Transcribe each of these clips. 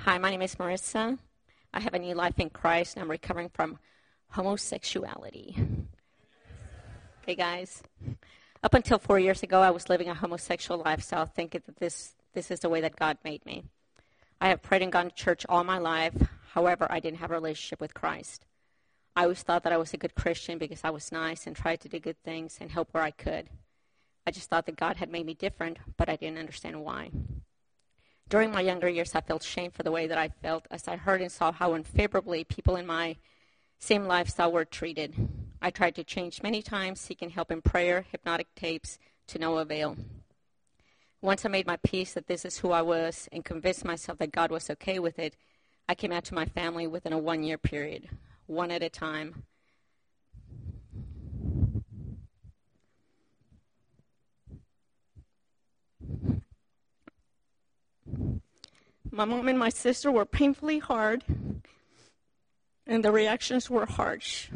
Hi, my name is Marissa. I have a new life in Christ, and I'm recovering from homosexuality. Hey, guys. Up until 4 years ago, I was living a homosexual lifestyle, thinking that this is the way that God made me. I have prayed and gone to church all my life. However, I didn't have a relationship with Christ. I always thought that I was a good Christian because I was nice and tried to do good things and help where I could. I just thought that God had made me different, but I didn't understand why. During my younger years, I felt shame for the way that I felt as I heard and saw how unfavorably people in my same lifestyle were treated. I tried to change many times, seeking help in prayer, hypnotic tapes, to no avail. Once I made my peace that this is who I was and convinced myself that God was okay with it, I came out to my family within a 1-year period, one at a time. My mom and my sister were painfully hard, and the reactions were harsh.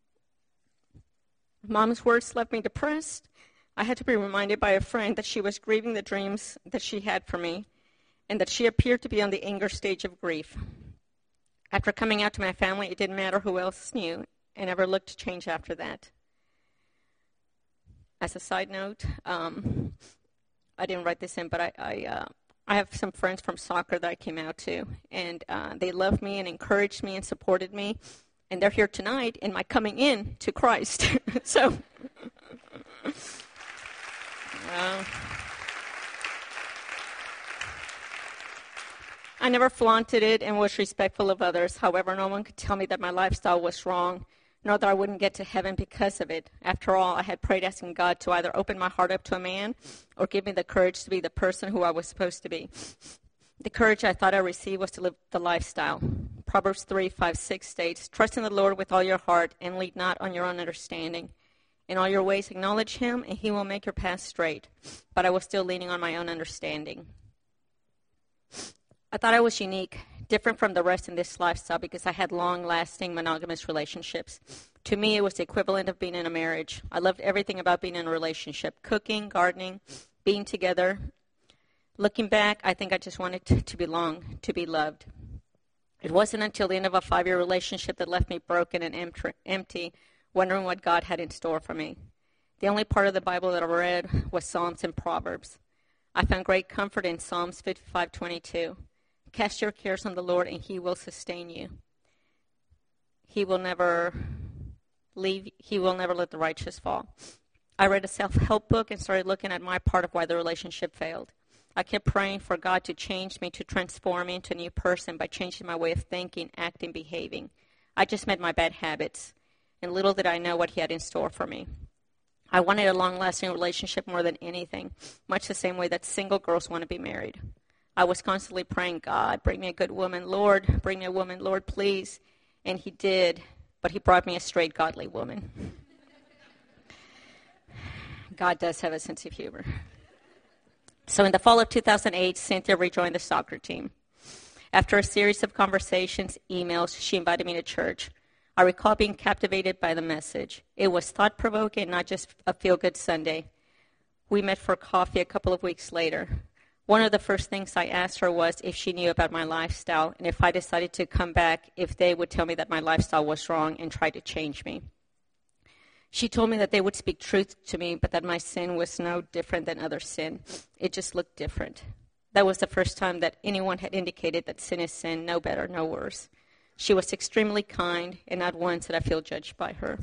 Mom's words left me depressed. I had to be reminded by a friend that she was grieving the dreams that she had for me, and that she appeared to be on the anger stage of grief. After coming out to my family, it didn't matter who else knew, and never looked to change after that. As a side note, I didn't write this in, but I have some friends from soccer that I came out to, and they loved me and encouraged me and supported me, and they're here tonight in my coming in to Christ. So, I never flaunted it and was respectful of others. However, no one could tell me that my lifestyle was wrong, nor that I wouldn't get to heaven because of it. After all, I had prayed asking God to either open my heart up to a man or give me the courage to be the person who I was supposed to be. The courage I thought I received was to live the lifestyle. Proverbs 3:5-6 states, "Trust in the Lord with all your heart and lean not on your own understanding. In all your ways acknowledge him, and he will make your path straight." But I was still leaning on my own understanding. I thought I was unique, different from the rest in this lifestyle because I had long-lasting monogamous relationships. To me, it was the equivalent of being in a marriage. I loved everything about being in a relationship, cooking, gardening, being together. Looking back, I think I just wanted to belong, to be loved. It wasn't until the end of a 5-year relationship that left me broken and empty, wondering what God had in store for me. The only part of the Bible that I read was Psalms and Proverbs. I found great comfort in Psalms 55:22. "Cast your cares on the Lord, and he will sustain you. He will never let the righteous fall." I read a self-help book and started looking at my part of why the relationship failed. I kept praying for God to change me, to transform me into a new person by changing my way of thinking, acting, behaving. I just met my bad habits, and little did I know what he had in store for me. I wanted a long-lasting relationship more than anything, much the same way that single girls want to be married. I was constantly praying, "God, bring me a good woman. Lord, bring me a woman. Lord, please." And he did, but he brought me a straight, godly woman. God does have a sense of humor. So in the fall of 2008, Cynthia rejoined the soccer team. After a series of conversations, emails, she invited me to church. I recall being captivated by the message. It was thought-provoking, not just a feel-good Sunday. We met for coffee a couple of weeks later. One of the first things I asked her was if she knew about my lifestyle, and if I decided to come back, if they would tell me that my lifestyle was wrong and try to change me. She told me that they would speak truth to me, but that my sin was no different than other sin. It just looked different. That was the first time that anyone had indicated that sin is sin, no better, no worse. She was extremely kind, and not once did I feel judged by her.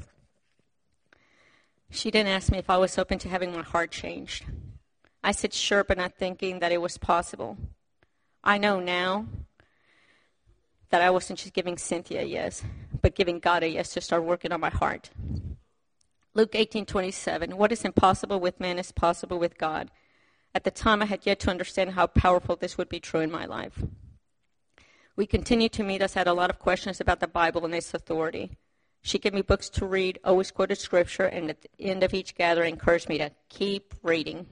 She didn't ask me if I was open to having my heart changed. I said sure, but not thinking that it was possible. I know now that I wasn't just giving Cynthia a yes, but giving God a yes to start working on my heart. Luke 18:27, "What is impossible with man is possible with God." At the time, I had yet to understand how powerful this would be true in my life. We continued to meet. I had a lot of questions about the Bible and its authority. She gave me books to read, always quoted scripture, and at the end of each gathering encouraged me to keep reading.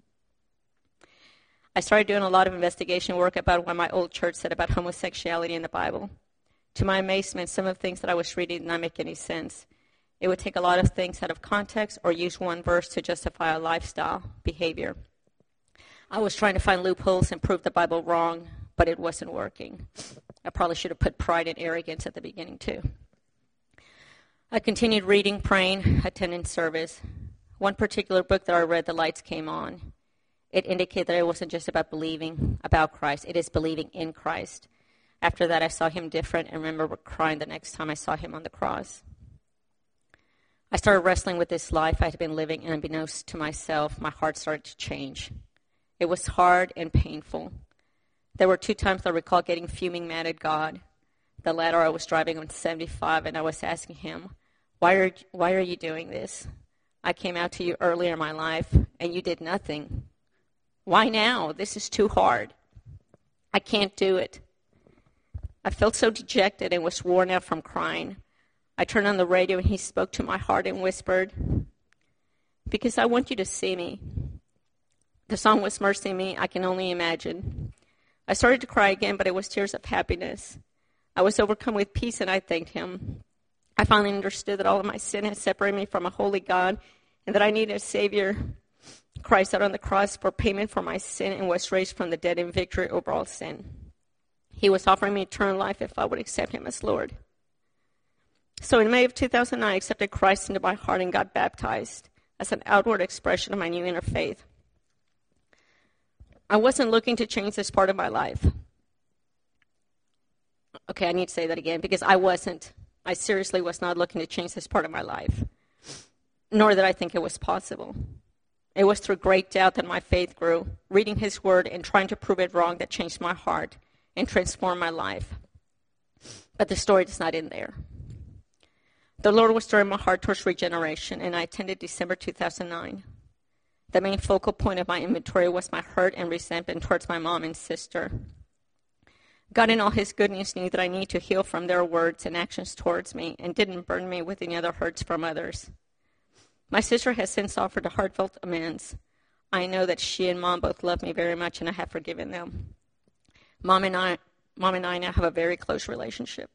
I started doing a lot of investigation work about what my old church said about homosexuality in the Bible. To my amazement, some of the things that I was reading did not make any sense. It would take a lot of things out of context or use one verse to justify a lifestyle behavior. I was trying to find loopholes and prove the Bible wrong, but it wasn't working. I probably should have put pride and arrogance at the beginning too. I continued reading, praying, attending service. One particular book that I read, the lights came on. It indicated that it wasn't just about believing about Christ. It is believing in Christ. After that, I saw him different and remember crying the next time I saw him on the cross. I started wrestling with this life I had been living, and unbeknownst to myself, my heart started to change. It was hard and painful. There were 2 times I recall getting fuming mad at God. The latter, I was driving on 75, and I was asking him, why are you doing this? I came out to you earlier in my life, and you did nothing. Why now? This is too hard. I can't do it. I felt so dejected and was worn out from crying. I turned on the radio, and he spoke to my heart and whispered, because I want you to see me. The song was Mercy Me, I Can Only Imagine. I started to cry again, but it was tears of happiness. I was overcome with peace, and I thanked him. I finally understood that all of my sin had separated me from a holy God, and that I needed a Savior. Christ died on the cross for payment for my sin and was raised from the dead in victory over all sin. He was offering me eternal life if I would accept him as Lord. So in May of 2009, I accepted Christ into my heart and got baptized as an outward expression of my new inner faith. I wasn't looking to change this part of my life. Okay, I need to say that again, because I wasn't. I seriously was not looking to change this part of my life, nor did I think it was possible. It was through great doubt that my faith grew, reading his word and trying to prove it wrong that changed my heart and transformed my life. But the story does not end there. The Lord was stirring my heart towards regeneration, and I attended December 2009. The main focal point of my inventory was my hurt and resentment towards my mom and sister. God in all his goodness knew that I need to heal from their words and actions towards me and didn't burden me with any other hurts from others. My sister has since offered a heartfelt amends. I know that she and Mom both love me very much, and I have forgiven them. Mom and I now have a very close relationship.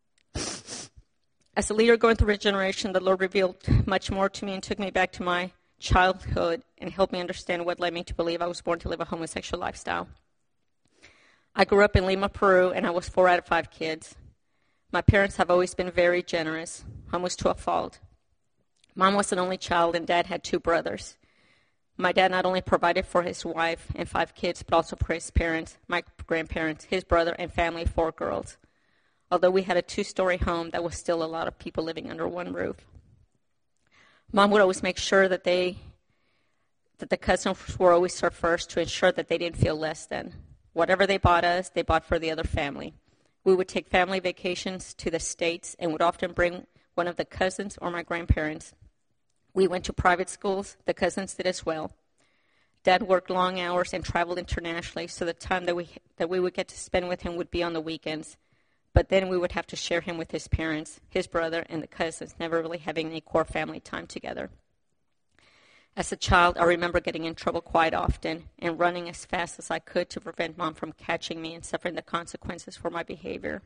As a leader going through regeneration, the Lord revealed much more to me and took me back to my childhood and helped me understand what led me to believe I was born to live a homosexual lifestyle. I grew up in Lima, Peru, and I was 4 out of 5 kids. My parents have always been very generous, almost to a fault. Mom was an only child, and Dad had 2 brothers. My dad not only provided for his wife and 5 kids, but also for his parents, my grandparents, his brother, and family of 4 girls. Although we had a 2-story home, that was still a lot of people living under one roof. Mom would always make sure that the cousins were always served first to ensure that they didn't feel less than. Whatever they bought us, they bought for the other family. We would take family vacations to the States and would often bring one of the cousins or my grandparents. We went to private schools. The cousins did as well. Dad worked long hours and traveled internationally, so the time that we would get to spend with him would be on the weekends. But then we would have to share him with his parents, his brother, and the cousins, never really having any core family time together. As a child, I remember getting in trouble quite often and running as fast as I could to prevent Mom from catching me and suffering the consequences for my behavior.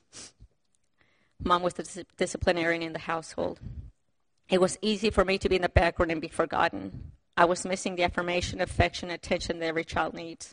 Mom was the disciplinarian in the household. It was easy for me to be in the background and be forgotten. I was missing the affirmation, affection, and attention that every child needs.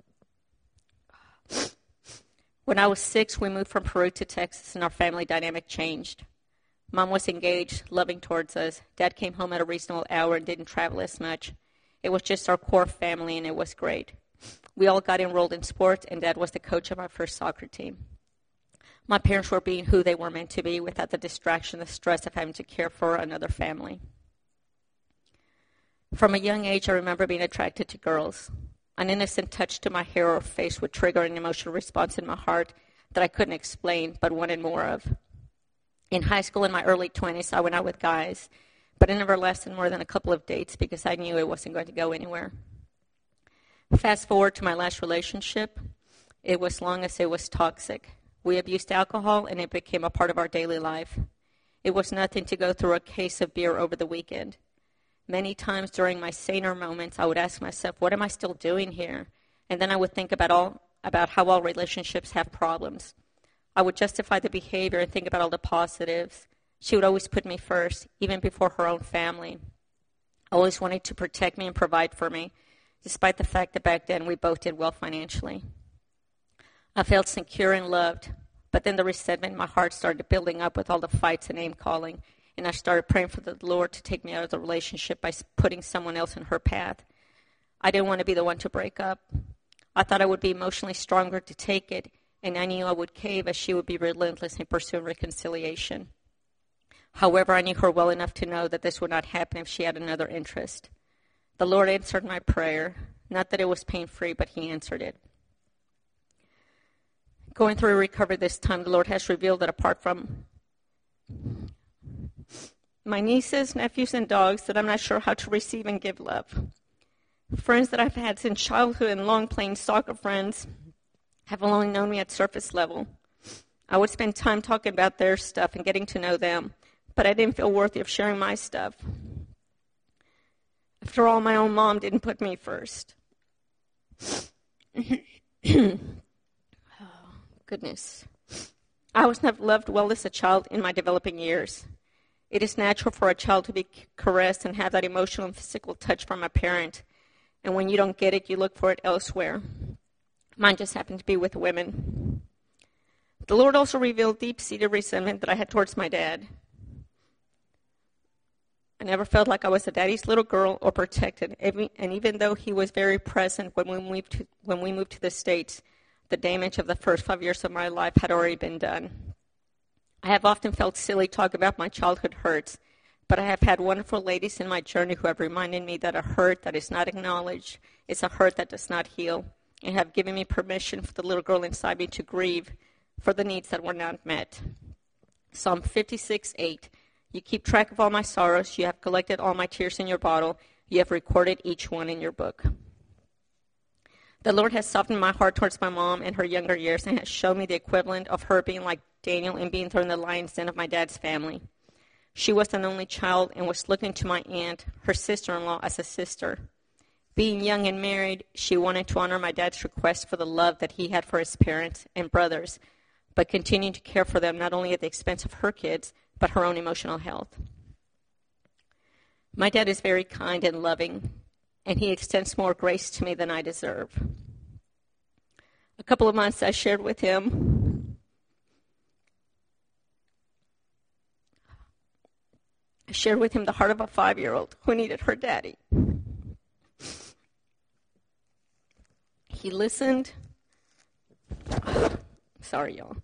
When I was 6, we moved from Peru to Texas, and our family dynamic changed. Mom was engaged, loving towards us. Dad came home at a reasonable hour and didn't travel as much. It was just our core family, and it was great. We all got enrolled in sports, and Dad was the coach of our first soccer team. My parents were being who they were meant to be without the distraction, the stress of having to care for another family. From a young age, I remember being attracted to girls. An innocent touch to my hair or face would trigger an emotional response in my heart that I couldn't explain but wanted more of. In high school, in my early 20s, I went out with guys, but it never lasted more than a couple of dates because I knew it wasn't going to go anywhere. Fast forward to my last relationship. It was long as it was toxic. We abused alcohol, and it became a part of our daily life. It was nothing to go through a case of beer over the weekend. Many times during my saner moments, I would ask myself, what am I still doing here? And then I would think about how all relationships have problems. I would justify the behavior and think about all the positives. She would always put me first, even before her own family. Always wanted to protect me and provide for me, despite the fact that back then we both did well financially. I felt secure and loved, but then the resentment in my heart started building up with all the fights and name-calling, and I started praying for the Lord to take me out of the relationship by putting someone else in her path. I didn't want to be the one to break up. I thought I would be emotionally stronger to take it, and I knew I would cave as she would be relentless in pursuing reconciliation. However, I knew her well enough to know that this would not happen if she had another interest. The Lord answered my prayer. Not that it was pain-free, but he answered it. Going through recovery this time, the Lord has revealed that apart from my nieces, nephews, and dogs, that I'm not sure how to receive and give love. Friends that I've had since childhood and long-playing soccer friends have only known me at surface level. I would spend time talking about their stuff and getting to know them, but I didn't feel worthy of sharing my stuff. After all, my own mom didn't put me first. Oh, goodness. I was never loved well as a child in my developing years. It is natural for a child to be caressed and have that emotional and physical touch from a parent. And when you don't get it, you look for it elsewhere. Mine just happened to be with women. The Lord also revealed deep-seated resentment that I had towards my dad. I never felt like I was a daddy's little girl or protected. And even though he was very present when we moved to the States, the damage of the first 5 years of my life had already been done. I have often felt silly talking about my childhood hurts, but I have had wonderful ladies in my journey who have reminded me that a hurt that is not acknowledged is a hurt that does not heal, and have given me permission for the little girl inside me to grieve for the needs that were not met. Psalm 56:8. You keep track of all my sorrows. You have collected all my tears in your bottle. You have recorded each one in your book. The Lord has softened my heart towards my mom in her younger years and has shown me the equivalent of her being like Daniel and being thrown in the lion's den of my dad's family. She was an only child and was looking to my aunt, her sister-in-law, as a sister. Being young and married, she wanted to honor my dad's request for the love that he had for his parents and brothers, but continued to care for them not only at the expense of her kids, but her own emotional health. My dad is very kind and loving, and he extends more grace to me than I deserve. A couple of months I shared with him the heart of a 5-year-old who needed her daddy. He listened. Sorry, y'all.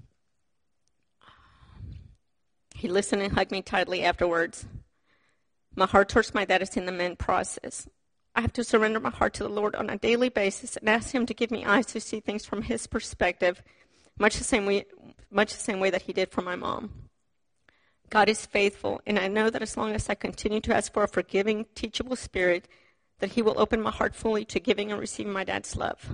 He listened and hugged me tightly afterwards. My heart towards my dad is in the mend process. I have to surrender my heart to the Lord on a daily basis and ask him to give me eyes to see things from his perspective, much the same way that he did for my mom. God is faithful, and I know that as long as I continue to ask for a forgiving, teachable spirit, that he will open my heart fully to giving and receiving my dad's love.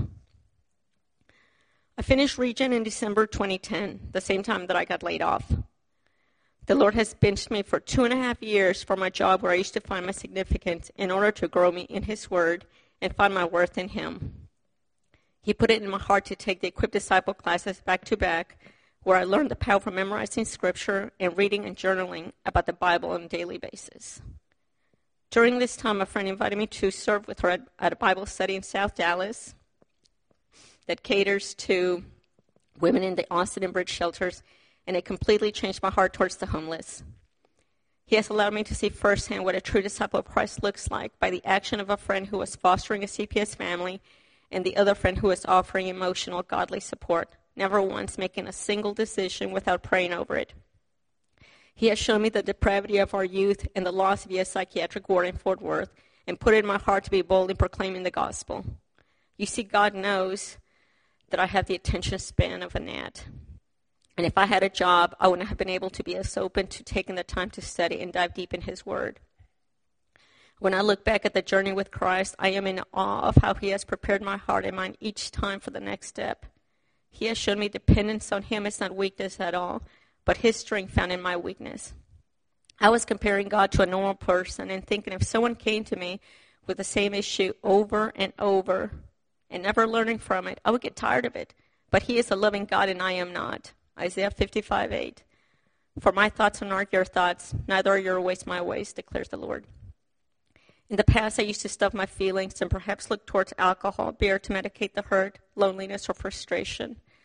I finished Regen in December 2010, the same time that I got laid off. The Lord has benched me for 2.5 years for my job where I used to find my significance in order to grow me in his word and find my worth in him. He put it in my heart to take the Equipped Disciple classes back to back, where I learned the power of memorizing scripture and reading and journaling about the Bible on a daily basis. During this time, a friend invited me to serve with her at a Bible study in South Dallas that caters to women in the Austin and Bridge shelters, and it completely changed my heart towards the homeless. He has allowed me to see firsthand what a true disciple of Christ looks like by the action of a friend who was fostering a CPS family and the other friend who was offering emotional, godly support, never once making a single decision without praying over it. He has shown me the depravity of our youth and the loss via psychiatric ward in Fort Worth and put it in my heart to be bold in proclaiming the gospel. You see, God knows that I have the attention span of a gnat. And if I had a job, I wouldn't have been able to be as open to taking the time to study and dive deep in his word. When I look back at the journey with Christ, I am in awe of how he has prepared my heart and mind each time for the next step. He has shown me dependence on him is not weakness at all, but his strength found in my weakness. I was comparing God to a normal person and thinking if someone came to me with the same issue over and over and never learning from it, I would get tired of it. But he is a loving God and I am not. Isaiah 55:8. For my thoughts are not your thoughts, neither are your ways my ways, declares the Lord. In the past, I used to stuff my feelings and perhaps look towards alcohol, beer to medicate the hurt, loneliness, or frustration.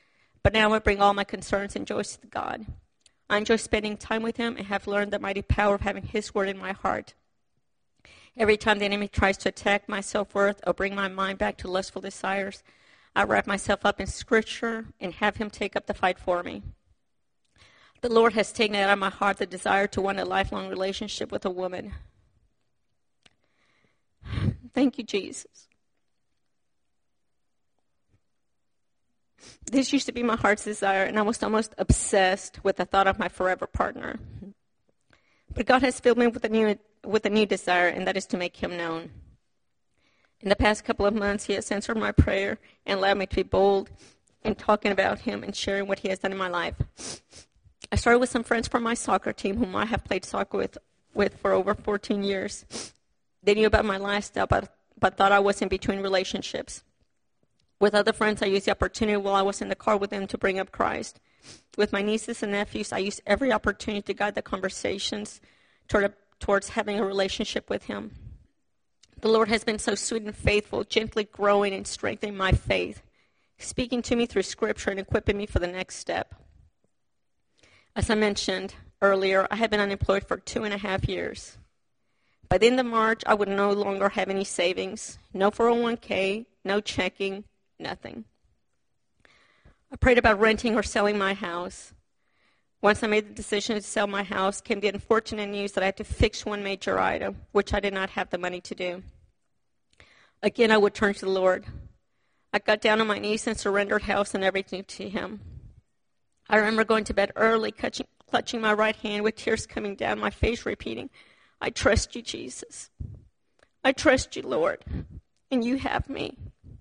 But now I bring all my concerns and joys to God. I enjoy spending time with him and have learned the mighty power of having his word in my heart. Every time the enemy tries to attack my self-worth or bring my mind back to lustful desires, I wrap myself up in Scripture and have him take up the fight for me. The Lord has taken out of my heart the desire to want a lifelong relationship with a woman. Thank you, Jesus. This used to be my heart's desire, and I was almost obsessed with the thought of my forever partner. But God has filled me with a new desire, and that is to make him known. In the past couple of months, he has answered my prayer and allowed me to be bold in talking about him and sharing what he has done in my life. I started with some friends from my soccer team whom I have played soccer with for over 14 years. They knew about my lifestyle, but thought I was in between relationships. With other friends, I used the opportunity while I was in the car with them to bring up Christ. With my nieces and nephews, I used every opportunity to guide the conversations towards having a relationship with him. The Lord has been so sweet and faithful, gently growing and strengthening my faith, speaking to me through Scripture and equipping me for the next step. As I mentioned earlier, I have been unemployed for 2.5 years. By the end of March, I would no longer have any savings, no 401k, no checking, nothing. I prayed about renting or selling my house. Once I made the decision to sell my house, came the unfortunate news that I had to fix one major item, which I did not have the money to do. Again, I would turn to the Lord. I got down on my knees and surrendered house and everything to him. I remember going to bed early, clutching my right hand with tears coming down my face, repeating, I trust you, Jesus. I trust you, Lord, and you have me.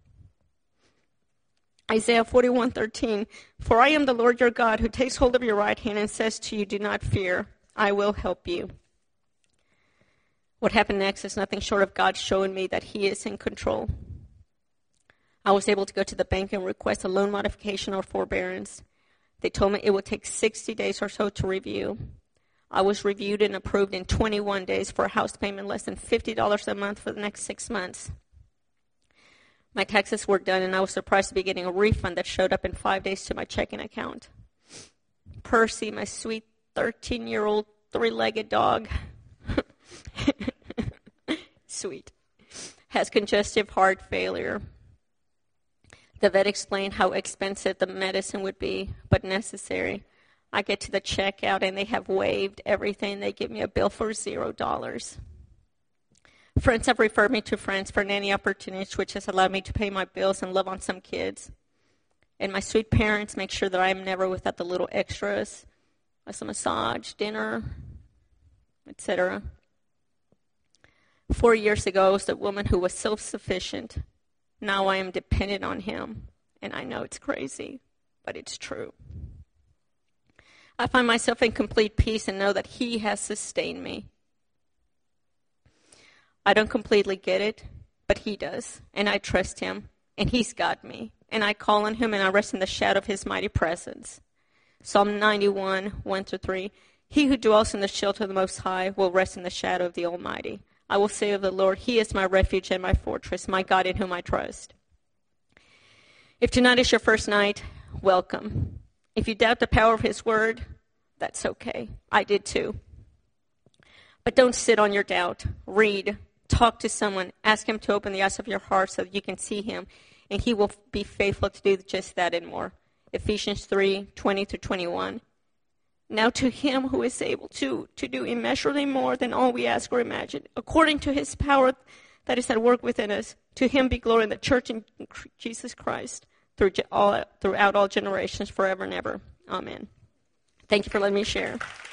Isaiah 41:13, for I am the Lord your God who takes hold of your right hand and says to you, do not fear, I will help you. What happened next is nothing short of God showing me that he is in control. I was able to go to the bank and request a loan modification or forbearance. They told me it would take 60 days or so to review. I was reviewed and approved in 21 days for a house payment less than $50 a month for the next 6 months. My taxes were done, and I was surprised to be getting a refund that showed up in 5 days to my checking account. Percy, my sweet 13-year-old three-legged dog, sweet, has congestive heart failure. The vet explained how expensive the medicine would be, but necessary. I get to the checkout, and they have waived everything. They give me a bill for $0. Friends have referred me to friends for nanny opportunities, which has allowed me to pay my bills and love on some kids. And my sweet parents make sure that I am never without the little extras, like a massage, dinner, etc. 4 years ago, I was a woman who was self-sufficient. Now I am dependent on him. And I know it's crazy, but it's true. I find myself in complete peace and know that he has sustained me. I don't completely get it, but he does, and I trust him, and he's got me, and I call on him, and I rest in the shadow of his mighty presence. Psalm 91, 1-3, he who dwells in the shelter of the Most High will rest in the shadow of the Almighty. I will say of the Lord, he is my refuge and my fortress, my God in whom I trust. If tonight is your first night, welcome. If you doubt the power of his word, that's okay. I did too. But don't sit on your doubt. Read. Talk to someone. Ask him to open the eyes of your heart so that you can see him, and he will be faithful to do just that and more. Ephesians 3:20-21. Now to him who is able to do immeasurably more than all we ask or imagine, according to his power that is at work within us, to him be glory in the church in Jesus Christ throughout all generations, forever and ever. Amen. Thank you for letting me share.